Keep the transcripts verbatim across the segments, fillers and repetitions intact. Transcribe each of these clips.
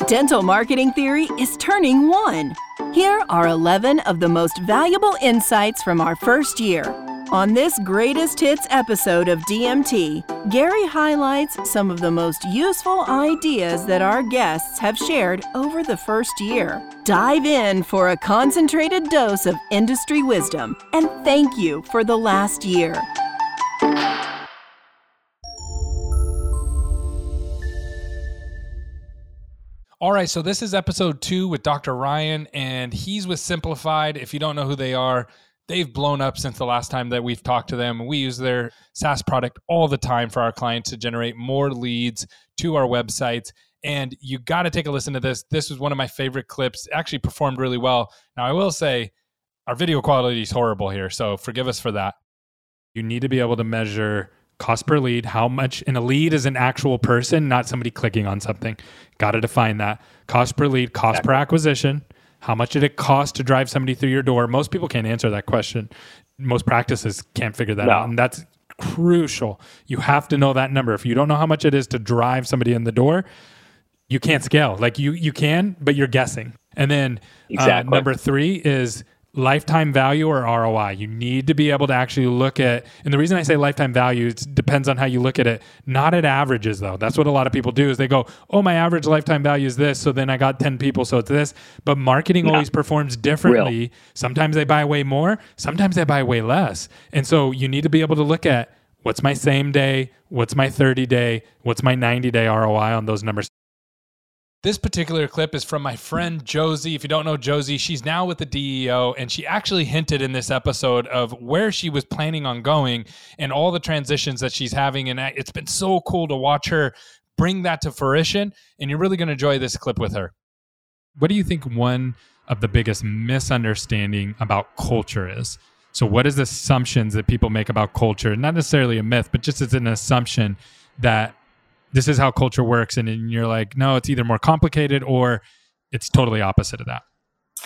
Dental Marketing Theory is turning one. Here are eleven of the most valuable insights from our first year. On this greatest hits episode of D M T, Gary highlights some of the most useful ideas that our guests have shared over the first year. Dive in for a concentrated dose of industry wisdom, and thank you for the last year. All right, so this is episode two with Doctor Ryan, and he's with Simplified. If you don't know who they are, they've blown up since the last time that we've talked to them. We use their SaaS product all the time for our clients to generate more leads to our websites. And you got to take a listen to this. This was one of my favorite clips. It actually performed really well. Now, I will say our video quality is horrible here, so forgive us for that. You need to be able to measure cost per lead, how much, and a lead is an actual person, not somebody clicking on something. Got to define that. Cost per lead, cost exactly. per acquisition. How much did it cost to drive somebody through your door? Most people can't answer that question. Most practices can't figure that no. out. And that's crucial. You have to know that number. If you don't know how much it is to drive somebody in the door, you can't scale. Like you you can, but you're guessing. And then exactly. uh, number three is lifetime value or R O I. You need to be able to actually look at, and the reason I say lifetime value, it depends on how you look at it, not at averages though. That's what a lot of people do is they go, oh, my average lifetime value is this, so then I got ten people, so it's this. But marketing yeah. always performs differently. Real. Sometimes they buy way more, sometimes they buy way less. And so you need to be able to look at what's my same day, what's my thirty day, what's my ninety day R O I on those numbers. This particular clip is from my friend Josie. If you don't know Josie, she's now with the D E O, and she actually hinted in this episode of where she was planning on going and all the transitions that she's having. And it's been so cool to watch her bring that to fruition, and you're really going to enjoy this clip with her. What do you think one of the biggest misunderstanding about culture is? So what is the assumptions that people make about culture? Not necessarily a myth, but just as an assumption that this is how culture works. And then you're like, no, it's either more complicated or it's totally opposite of that.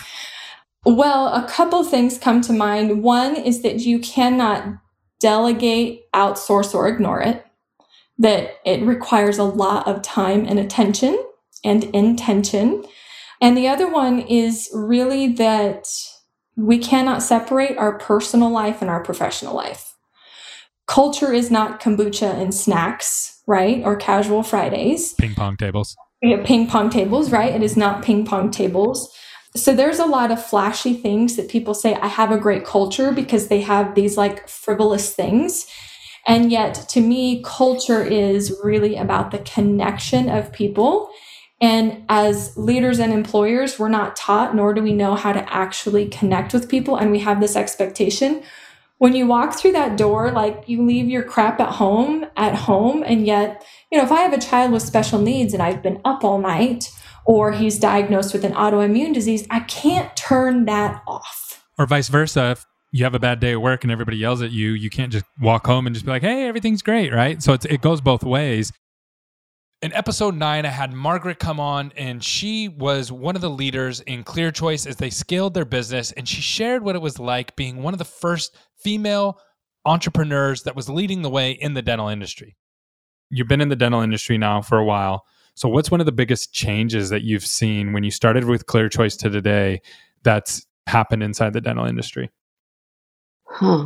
Well, a couple things come to mind. One is that you cannot delegate, outsource, or ignore it. That it requires a lot of time and attention and intention. And the other one is really that we cannot separate our personal life and our professional life. Culture is not kombucha and snacks, right? Or casual Fridays. Ping pong tables. Yeah, ping pong tables, right? It is not ping pong tables. So there's a lot of flashy things that people say, I have a great culture because they have these like frivolous things. And yet to me, culture is really about the connection of people. And as leaders and employers, we're not taught, nor do we know how to actually connect with people. And we have this expectation. When you walk through that door, like you leave your crap at home, at home. And yet, you know, if I have a child with special needs and I've been up all night, or he's diagnosed with an autoimmune disease, I can't turn that off. Or vice versa. If you have a bad day at work and everybody yells at you, you can't just walk home and just be like, hey, everything's great, right? So it's, it goes both ways. In episode nine, I had Margaret come on, and she was one of the leaders in ClearChoice as they scaled their business. And she shared what it was like being one of the first female entrepreneurs that was leading the way in the dental industry. You've been in the dental industry now for a while. So what's one of the biggest changes that you've seen when you started with ClearChoice to today that's happened inside the dental industry? Huh.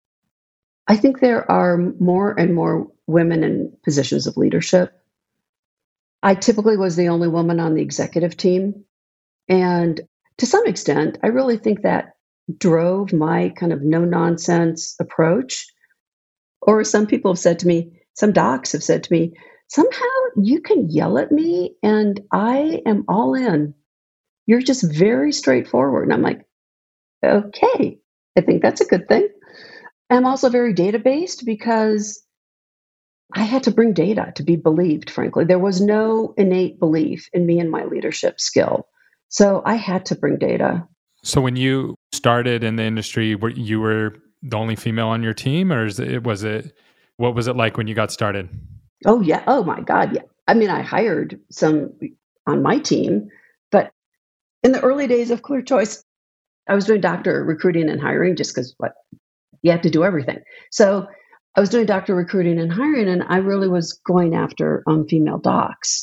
I think there are more and more women in positions of leadership. I typically was the only woman on the executive team. And to some extent, I really think that drove my kind of no-nonsense approach. Or some people have said to me, some docs have said to me, somehow you can yell at me and I am all in. You're just very straightforward. And I'm like, okay, I think that's a good thing. I'm also very data-based because I had to bring data to be believed, frankly. There was no innate belief in me and my leadership skill. So I had to bring data. So when you started in the industry, were you were the only female on your team, or is it, was it, what was it like when you got started? Oh, yeah. Oh, my God. Yeah. I mean, I hired some on my team, but in the early days of ClearChoice, I was doing doctor recruiting and hiring just because what you have to do everything. So I was doing doctor recruiting and hiring, and I really was going after um, female docs.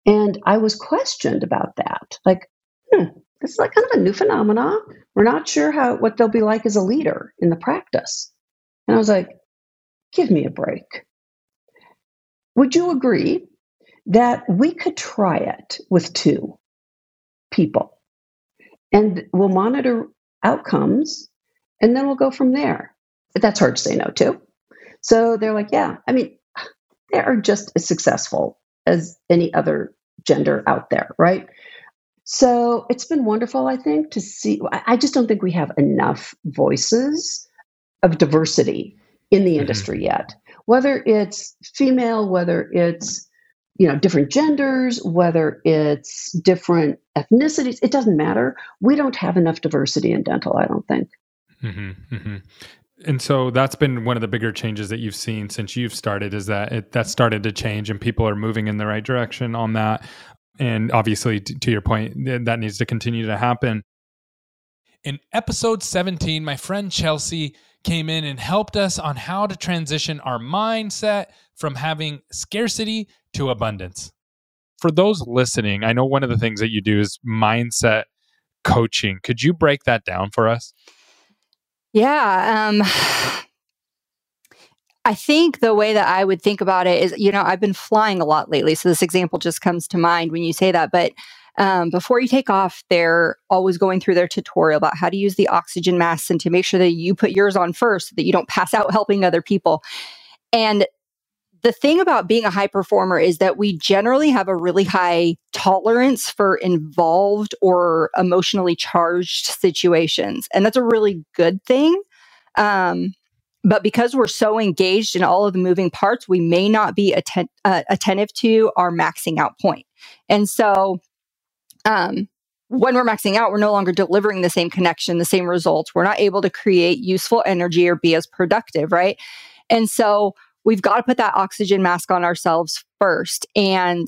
And I was questioned about that. Like, hmm, this is like kind of a new phenomenon. We're not sure how what they'll be like as a leader in the practice. And I was like, give me a break. Would you agree that we could try it with two people and we'll monitor outcomes and then we'll go from there? But that's hard to say no to. So they're like, yeah, I mean, they are just as successful as any other gender out there, right? So it's been wonderful, I think, to see. I just don't think we have enough voices of diversity in the industry mm-hmm. yet. Whether it's female, whether it's, you know, different genders, whether it's different ethnicities, it doesn't matter. We don't have enough diversity in dental, I don't think. Mm-hmm, mm-hmm. And so that's been one of the bigger changes that you've seen since you've started, is that it, that started to change and people are moving in the right direction on that. And obviously, t- to your point, th- that needs to continue to happen. In episode seventeen, my friend Chelsea came in and helped us on how to transition our mindset from having scarcity to abundance. For those listening, I know one of the things that you do is mindset coaching. Could you break that down for us? Yeah. Um, I think the way that I would think about it is, you know, I've been flying a lot lately. So this example just comes to mind when you say that. But um, before you take off, they're always going through their tutorial about how to use the oxygen masks and to make sure that you put yours on first so that you don't pass out helping other people. And the thing about being a high performer is that we generally have a really high tolerance for involved or emotionally charged situations. And that's a really good thing. Um, but because we're so engaged in all of the moving parts, we may not be atten- uh, attentive to our maxing out point. And so um, when we're maxing out, we're no longer delivering the same connection, the same results. We're not able to create useful energy or be as productive, right? And so we've got to put that oxygen mask on ourselves first. And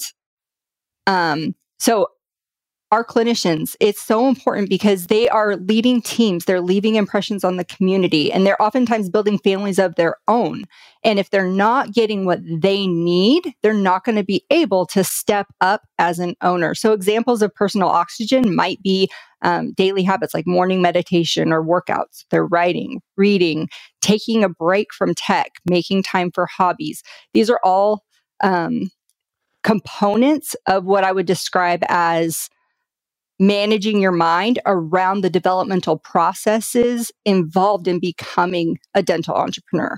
um, so our clinicians, it's so important because they are leading teams. They're leaving impressions on the community, and they're oftentimes building families of their own. And if they're not getting what they need, they're not going to be able to step up as an owner. So examples of personal oxygen might be um, daily habits like morning meditation or workouts. They're writing, reading, taking a break from tech, making time for hobbies. These are all um, components of what I would describe as managing your mind around the developmental processes involved in becoming a dental entrepreneur.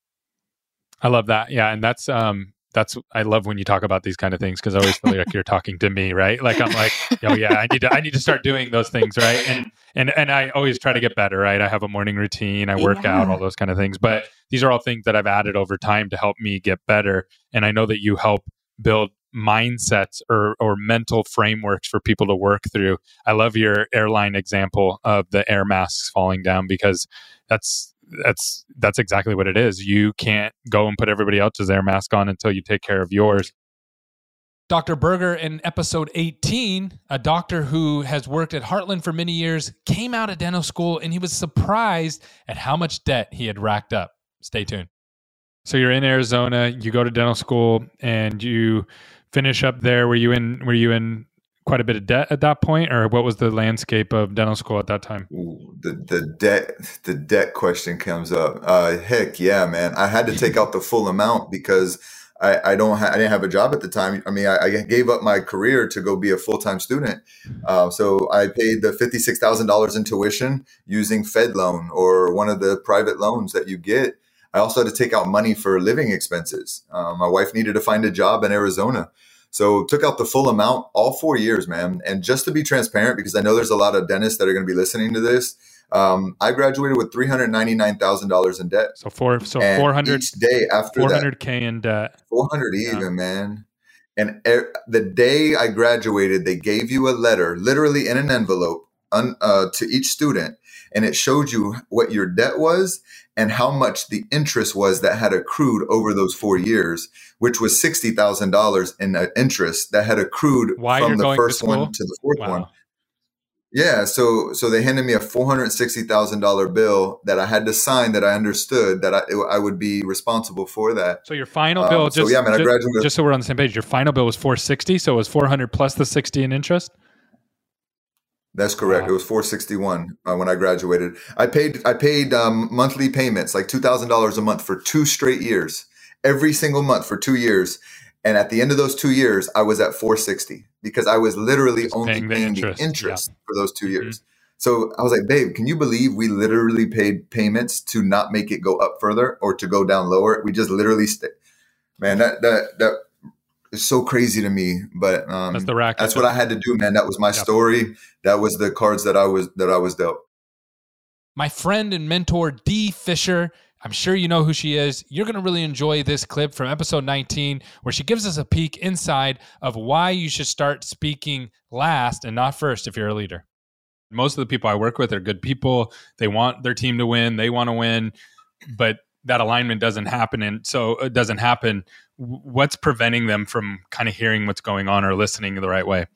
I love that. Yeah. And that's, um, that's, I love when you talk about these kind of things, because I always feel like you're talking to me, right? Like, I'm like, oh yeah, I need to, I need to start doing those things. Right. And, and, and I always try to get better, right? I have a morning routine, I work yeah. out, all those kind of things, but these are all things that I've added over time to help me get better. And I know that you help build mindsets or or mental frameworks for people to work through. I love your airline example of the air masks falling down, because that's that's that's exactly what it is. You can't go and put everybody else's air mask on until you take care of yours. Doctor Berger, in episode eighteen, a doctor who has worked at Heartland for many years, came out of dental school and he was surprised at how much debt he had racked up. Stay tuned. So you're in Arizona, you go to dental school and you finish up there. Were you in were you in quite a bit of debt at that point, or what was the landscape of dental school at that time? Ooh, the the debt the debt question comes up. Uh, heck yeah, man! I had to take out the full amount because I, I don't ha- I didn't have a job at the time. I mean, I, I gave up my career to go be a full time student. Uh, so I paid the fifty six thousand dollars in tuition using Fed loan or one of the private loans that you get. I also had to take out money for living expenses. Um, my wife needed to find a job in Arizona. So took out the full amount, all four years, man. And just to be transparent, because I know there's a lot of dentists that are going to be listening to this, um, I graduated with three hundred ninety-nine thousand dollars in debt. So four, so and four hundred each day after four hundred K in debt. four hundred even, yeah. man. And er, the day I graduated, they gave you a letter, literally in an envelope, un, uh, to each student, and it showed you what your debt was and how much the interest was that had accrued over those four years, which was sixty thousand dollars in uh, interest that had accrued While from the first to one to the fourth wow. one. Yeah, so so they handed me a four hundred sixty thousand dollars bill that I had to sign, that I understood that I, I would be responsible for that. So your final bill, Um, so just, yeah, man, I just, graduated. just so we're on the same page, your final bill was four sixty, so it was four hundred plus the sixty in interest? That's correct. Wow. It was four sixty-one uh, when I graduated. I paid I paid um, monthly payments, like two thousand dollars a month for two straight years, every single month for two years. And at the end of those two years, I was at four sixty because I was literally Just only paying paying the the interest. interest, Yeah. for those two Mhm. years. So I was like, babe, can you believe we literally paid payments to not make it go up further or to go down lower? We just literally stayed. Man, that that that is so crazy to me. But um, That's the racket. that's what I had to do, man. That was my Yeah. story. That was the cards that I was that I was dealt. My friend and mentor, Dee Fisher. I'm sure you know who she is. You're going to really enjoy this clip from episode nineteen, where she gives us a peek inside of why you should start speaking last and not first if you're a leader. Most of the people I work with are good people. They want their team to win. They want to win, but that alignment doesn't happen. And so it doesn't happen. What's preventing them from kind of hearing what's going on or listening the right way?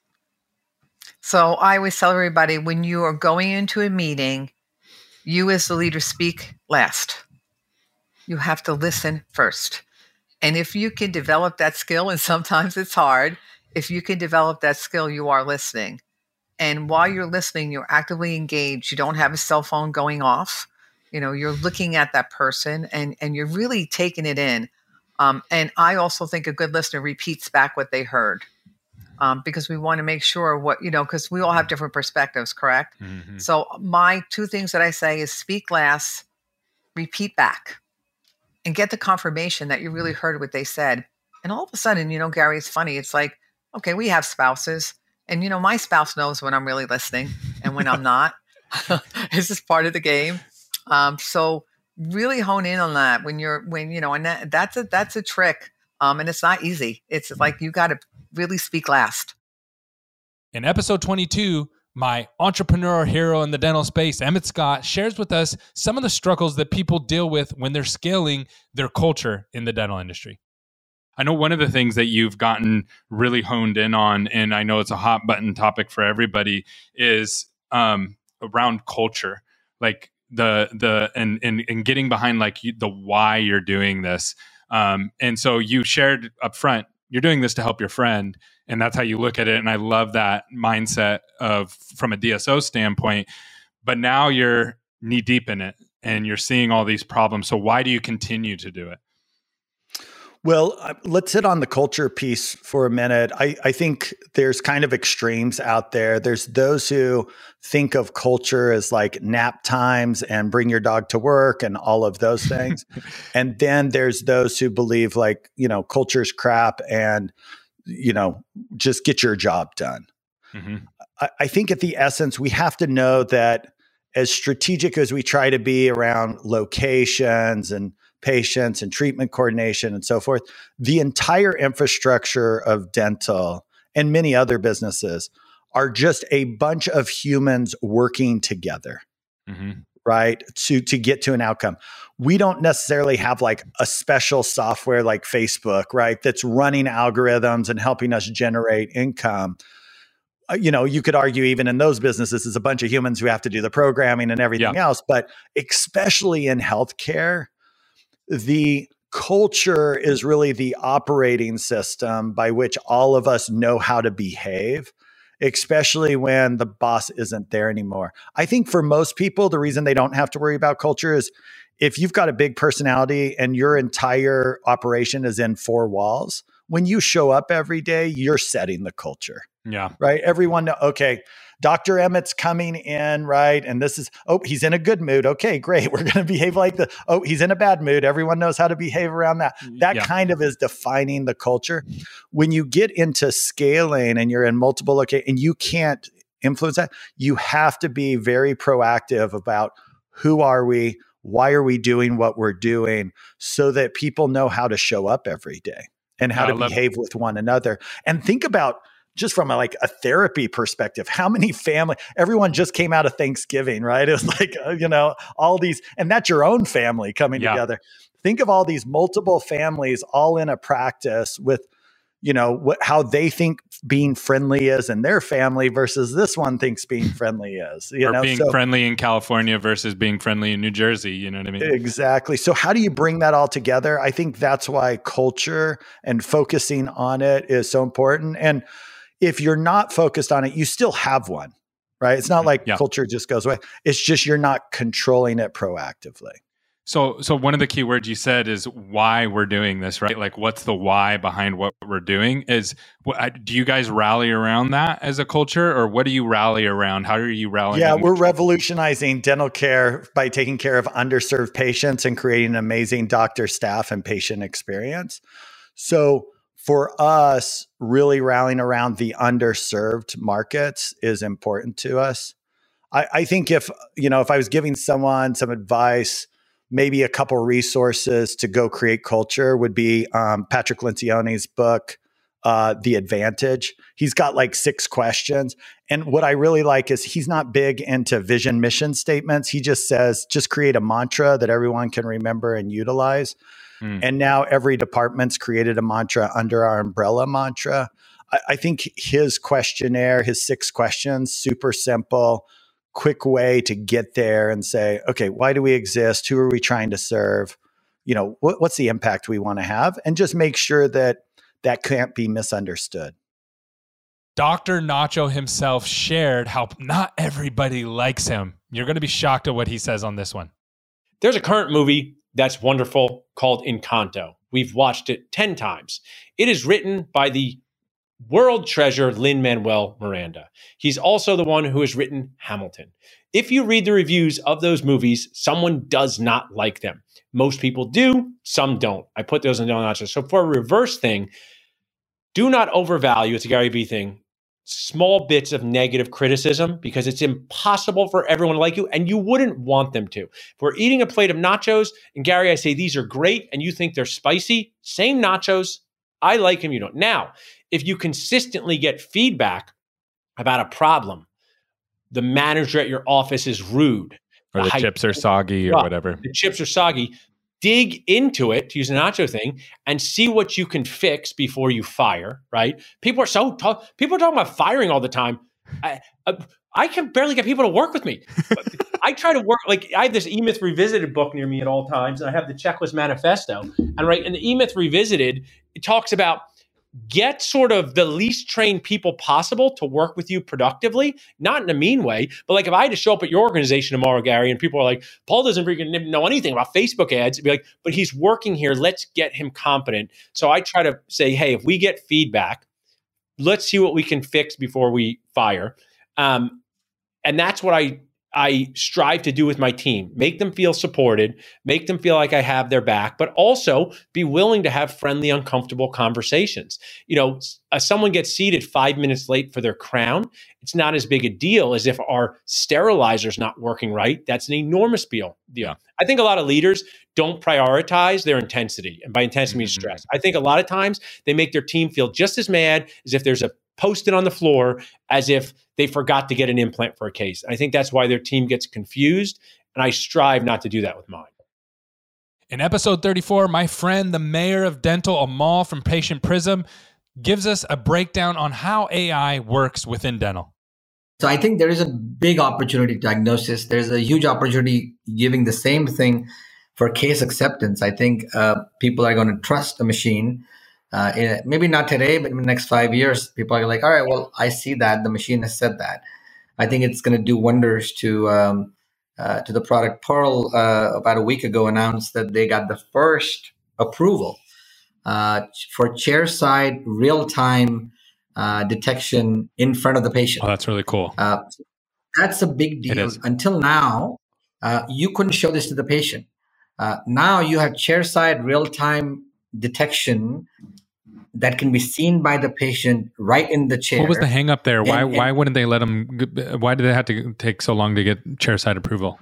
So I always tell everybody, when you are going into a meeting, you as the leader speak last. You have to listen first. And if you can develop that skill, and sometimes it's hard, if you can develop that skill, you are listening. And while you're listening, you're actively engaged. You don't have a cell phone going off. You know, you're looking at that person and, and you're really taking it in. Um, and I also think a good listener repeats back what they heard. Um, because we want to make sure what, you know, because we all have different perspectives, correct? Mm-hmm. So my two things that I say is speak last, repeat back, and get the confirmation that you really heard what they said. And all of a sudden, you know, Gary, it's funny. It's like, okay, we have spouses. And, you know, my spouse knows when I'm really listening and when I'm not. It's just part of the game. Um, so really hone in on that when you're, when, you know, and that, that's a, that's a trick. Um, and it's not easy. It's like, you got to really speak last. In episode twenty-two, my entrepreneur hero in the dental space, Emmett Scott, shares with us some of the struggles that people deal with when they're scaling their culture in the dental industry. I know one of the things that you've gotten really honed in on, and I know it's a hot button topic for everybody, is um, around culture, like the the and and, and getting behind like you, the why you're doing this. Um, and so you shared up front, you're doing this to help your friend, and that's how you look at it. And I love that mindset of from a D S O standpoint. But now you're knee deep in it, and you're seeing all these problems. So why do you continue to do it? Well, uh, let's hit on the culture piece for a minute. I, I think there's kind of extremes out there. There's those who think of culture as like nap times and bring your dog to work and all of those things. And then there's those who believe like, you know, culture's crap and, you know, just get your job done. Mm-hmm. I, I think at the essence, we have to know that as strategic as we try to be around locations and patients and treatment coordination and so forth, the entire infrastructure of dental and many other businesses are just a bunch of humans working together, mm-hmm. right? To, to get to an outcome. We don't necessarily have like a special software like Facebook, right? That's running algorithms and helping us generate income. Uh, you know, you could argue even in those businesses, it's a bunch of humans who have to do the programming and everything yeah. else, but especially in healthcare, the culture is really the operating system by which all of us know how to behave, especially when the boss isn't there anymore. I think for most people, the reason they don't have to worry about culture is if you've got a big personality and your entire operation is in four walls, when you show up every day, you're setting the culture. Yeah. Right. Everyone know, okay, Doctor Emmett's coming in, right? And this is, oh, he's in a good mood. Okay, great. We're going to behave like the, oh, he's in a bad mood. Everyone knows how to behave around that. That yeah. kind of is defining the culture. When you get into scaling and you're in multiple locations and you can't influence that, you have to be very proactive about who are we? Why are we doing what we're doing so that people know how to show up every day and how yeah, to behave with one another. And think about just from a, like a therapy perspective, how many family, everyone just came out of Thanksgiving, right? It was like, uh, you know, all these, and that's your own family coming yeah. together. Think of all these multiple families all in a practice with, you know, what, how they think being friendly is in their family versus this one thinks being friendly is, you or know, being so, friendly in California versus being friendly in New Jersey. You know what I mean? Exactly. So how do you bring that all together? I think that's why culture and focusing on it is so important. And if you're not focused on it, you still have one, right? It's not like yeah. culture just goes away. It's just you're not controlling it proactively. So, so one of the key words you said is why we're doing this, right? Like, what's the why behind what we're doing? Is what, do you guys rally around that as a culture, or what do you rally around? How are you rallying? Yeah, we're revolutionizing dental care by taking care of underserved patients and creating an amazing doctor, staff, and patient experience. So, for us, really rallying around the underserved markets is important to us. I, I think if you know, if I was giving someone some advice, maybe a couple resources to go create culture would be um, Patrick Lencioni's book, uh, The Advantage. He's got like six questions. And what I really like is he's not big into vision mission statements. He just says, just create a mantra that everyone can remember and utilize. Mm. And now every department's created a mantra under our umbrella mantra. I, I think his questionnaire, his six questions, super simple, quick way to get there and say, okay, why do we exist? Who are we trying to serve? You know, what, what's the impact we want to have? And just make sure that that can't be misunderstood. Doctor Nacho himself shared how not everybody likes him. You're going to be shocked at what he says on this one. There's a current movie that's wonderful called Encanto. We've watched it ten times. It is written by the world treasure Lin-Manuel Miranda. He's also the one who has written Hamilton. If you read the reviews of those movies, someone does not like them. Most people do, some don't. I put those in the notches. So for a reverse thing, do not overvalue, it's a Gary Vee thing, small bits of negative criticism, because it's impossible for everyone to like you, and you wouldn't want them to. If we're eating a plate of nachos, and Gary, I say, these are great, and you think they're spicy, same nachos, I like them, you don't. Now, if you consistently get feedback about a problem, the manager at your office is rude, or the, the chips are soggy or well, whatever. The chips are soggy. Dig into it, to use a nacho thing, and see what you can fix before you fire, right? People are so talk, people are talking about firing all the time. I, I, I can barely get people to work with me. I try to work, like I have this E-Myth Revisited book near me at all times, and I have the Checklist Manifesto. And right in the E-Myth Revisited, it talks about get sort of the least trained people possible to work with you productively, not in a mean way, but like if I had to show up at your organization tomorrow, Gary, and people are like, Paul doesn't freaking know anything about Facebook ads, it'd be like, but he's working here, let's get him competent. So I try to say, hey, if we get feedback, let's see what we can fix before we fire. Um, and that's what I I strive to do with my team. Make them feel supported, make them feel like I have their back, but also be willing to have friendly, uncomfortable conversations. You know, uh, someone gets seated five minutes late for their crown. It's not as big a deal as if our sterilizer's not working right. That's an enormous deal. deal. I think a lot of leaders don't prioritize their intensity. And by intensity, I mean stress. I think a lot of times they make their team feel just as mad as if there's a post-it on the floor as if they forgot to get an implant for a case. I think that's why their team gets confused, and I strive not to do that with mine. In episode thirty-four, my friend, the mayor of dental, Amal from Patient Prism, gives us a breakdown on how A I works within dental. So I think there is a big opportunity diagnosis. There's a huge opportunity giving the same thing for case acceptance. I think uh, people are going to trust the machine. Uh, in, maybe not today, but in the next five years, people are like, all right, well, I see that the machine has said that. I think it's going to do wonders to um, uh, to the product. Pearl, uh, about a week ago, announced that they got the first approval uh, for chairside real-time uh, detection in front of the patient. Oh, that's really cool. Uh, that's a big deal. Until now, uh, you couldn't show this to the patient. Uh, now you have chairside real-time detection that can be seen by the patient right in the chair. What was the hang up there? Why and, and, why wouldn't they let them, why did they have to take so long to get chairside approval?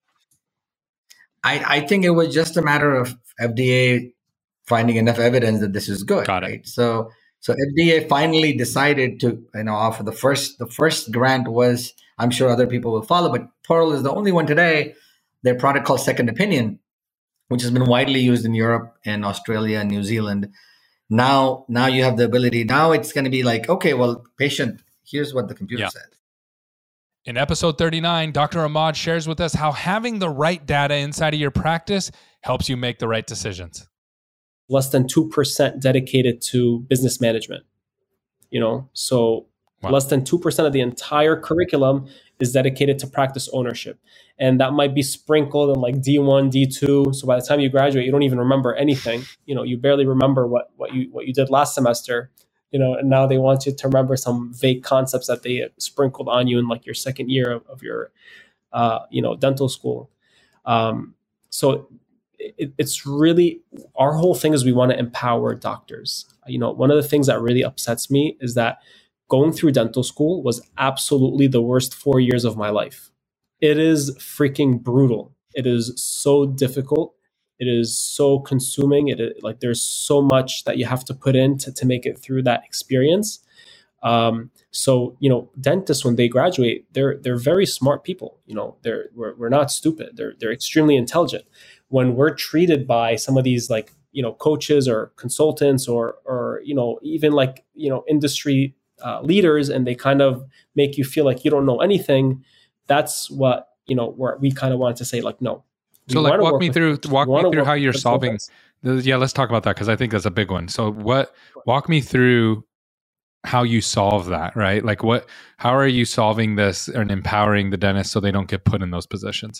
I, I think it was just a matter of F D A finding enough evidence that this is good. Got it. Right? So so F D A finally decided to, you know, offer the first, the first grant was, I'm sure other people will follow, but Pearl is the only one today, their product called Second Opinion, which has been widely used in Europe and Australia and New Zealand. Now, now you have the ability. Now it's going to be like, okay, well, patient, here's what the computer yeah. said. In episode thirty-nine, Doctor Ahmad shares with us how having the right data inside of your practice helps you make the right decisions. Less than two percent dedicated to business management. You know, so wow. less than two percent of the entire curriculum is dedicated to practice ownership. And that might be sprinkled in like D one, D two. So by the time you graduate, you don't even remember anything. You know, you barely remember what, what you what you did last semester. You know, and now they want you to remember some vague concepts that they sprinkled on you in like your second year of, of your, uh, you know, dental school. Um, so it, it's really, our whole thing is we want to empower doctors. You know, one of the things that really upsets me is that going through dental school was absolutely the worst four years of my life. It is freaking brutal. It is so difficult. It is so consuming. It like there's so much that you have to put in to, to make it through that experience. Um, so you know, dentists when they graduate, they're they're very smart people. You know, they're we're, we're not stupid. They're they're extremely intelligent. When we're treated by some of these like you know coaches or consultants or or you know even like you know industry uh, leaders, and they kind of make you feel like you don't know anything. That's what you know. Where we kind of wanted to say like no. So like walk me through walk me through how you're solving yeah, let's talk about that because I think that's a big one. So what walk me through how you solve that, right? Like what how are you solving this and empowering the dentists so they don't get put in those positions?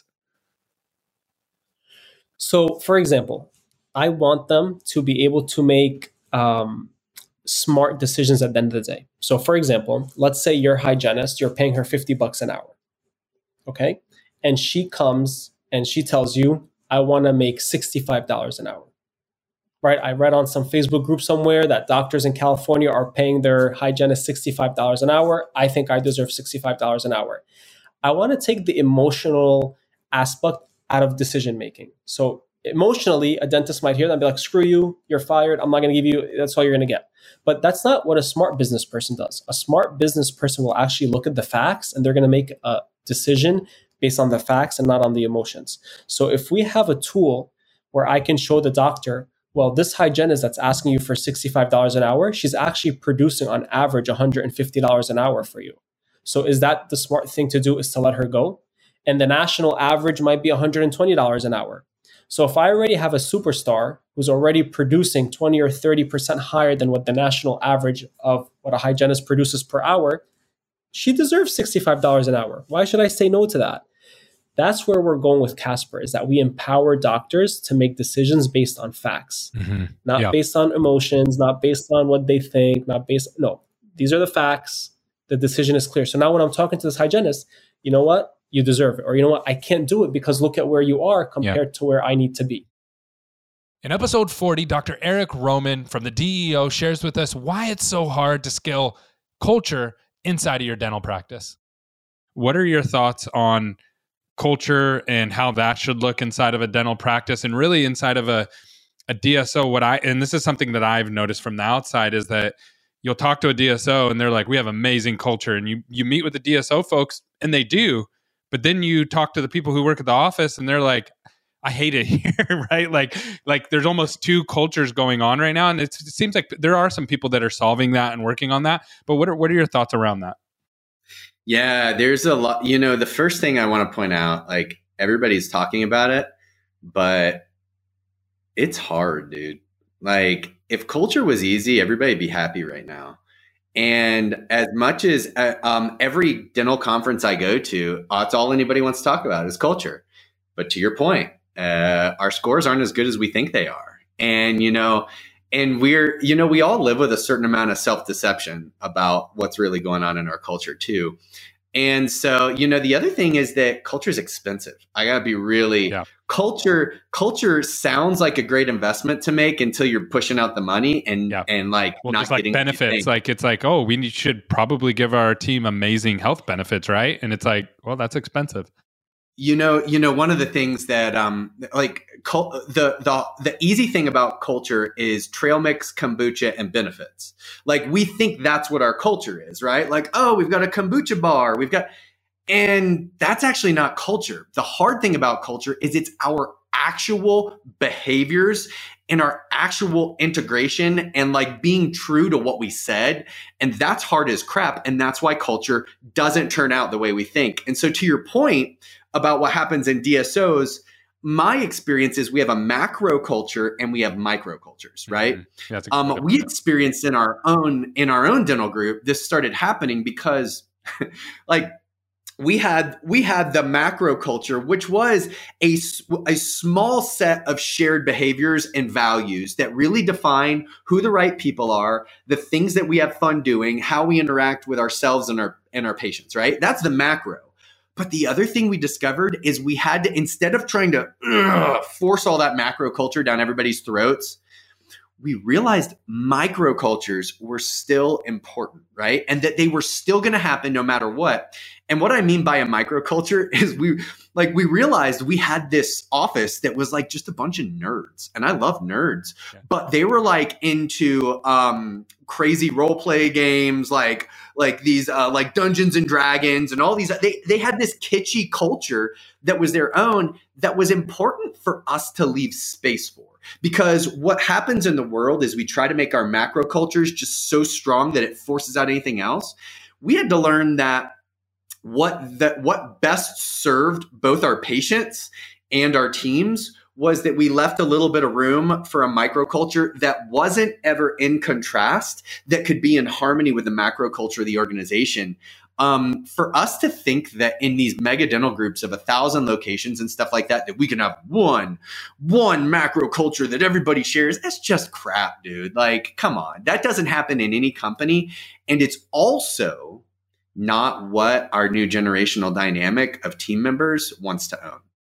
So for example, I want them to be able to make um, smart decisions at the end of the day. So for example, let's say you're a hygienist, you're paying her fifty bucks an hour. Okay? And she comes and she tells you, I want to make sixty-five dollars an hour, right? I read on some Facebook group somewhere that doctors in California are paying their hygienist sixty-five dollars an hour. I think I deserve sixty-five dollars an hour. I want to take the emotional aspect out of decision-making. So emotionally, a dentist might hear that and be like, screw you, you're fired. I'm not going to give you, that's all you're going to get. But that's not what a smart business person does. A smart business person will actually look at the facts and they're going to make a decision based on the facts and not on the emotions. So if we have a tool where I can show the doctor, well, this hygienist that's asking you for sixty-five dollars an hour, she's actually producing on average one hundred fifty dollars an hour for you. So is that the smart thing to do is to let her go? And the national average might be one hundred twenty dollars an hour. So if I already have a superstar who's already producing twenty or thirty percent higher than what the national average of what a hygienist produces per hour, she deserves sixty-five dollars an hour. Why should I say no to that? That's where we're going with Casper, is that we empower doctors to make decisions based on facts, mm-hmm. not yeah. based on emotions, not based on what they think, not based, no, these are the facts. The decision is clear. So now when I'm talking to this hygienist, you know what? You deserve it. Or you know what? I can't do it because look at where you are compared yeah. to where I need to be. In episode forty, Doctor Eric Roman from the D E O shares with us why it's so hard to scale culture inside of your dental practice. What are your thoughts on culture and how that should look inside of a dental practice and really inside of a, a D S O? What I, and this is something that I've noticed from the outside, is that you'll talk to a D S O and they're like, we have amazing culture. And you, you meet with the D S O folks and they do, but then you talk to the people who work at the office and they're like, I hate it here, right? Like, like there's almost two cultures going on right now. And it's, it seems like there are some people that are solving that and working on that. But what are, what are your thoughts around that? Yeah, there's a lot, you know, the first thing I want to point out, like everybody's talking about it, but it's hard, dude. Like if culture was easy, everybody'd be happy right now. And as much as uh, um, every dental conference I go to, uh, it's all anybody wants to talk about is culture. But to your point, uh, our scores aren't as good as we think they are. And, you know, And we're, you know, we all live with a certain amount of self-deception about what's really going on in our culture too. And so, you know, the other thing is that culture is expensive. I gotta be really yeah. culture. Culture sounds like a great investment to make until you're pushing out the money and yeah. and like well, not just like getting benefits. Like it's like, oh, we should probably give our team amazing health benefits, right? And it's like, well, that's expensive. You know, you know, one of the things that, um, like cult, the, the, the easy thing about culture is trail mix, kombucha, and benefits. Like we think that's what our culture is, right? Like, oh, we've got a kombucha bar, we've got, and that's actually not culture. The hard thing about culture is it's our actual behaviors and our actual integration and like being true to what we said. And that's hard as crap. And that's why culture doesn't turn out the way we think. And so to your point about what happens in D S Os, my experience is we have a macro culture and we have micro cultures, right? Mm-hmm. That's um, we experienced in our own, in our own dental group, this started happening because like, we had we had the macro culture, which was a, a small set of shared behaviors and values that really define who the right people are, the things that we have fun doing, how we interact with ourselves and our and our patients, right? That's the macro. But the other thing we discovered is we had to, instead of trying to ugh, force all that macro culture down everybody's throats, we realized microcultures were still important, right? And that they were still going to happen no matter what. And what I mean by a microculture is we like we realized we had this office that was like just a bunch of nerds. And I love nerds, yeah. but they were like into um, crazy role play games, like like these uh, like Dungeons and Dragons and all these. They they had this kitschy culture that was their own that was important for us to leave space for. Because what happens in the world is we try to make our macro cultures just so strong that it forces out anything else. We had to learn that what that what best served both our patients and our teams was that we left a little bit of room for a microculture that wasn't ever in contrast, that could be in harmony with the macro culture of the organization. Um, for us to think that in these mega dental groups of a thousand locations and stuff like that, that we can have one, one macro culture that everybody shares, that's just crap, dude. Like, come on. That doesn't happen in any company. And it's also not what our new generational dynamic of team members wants to own.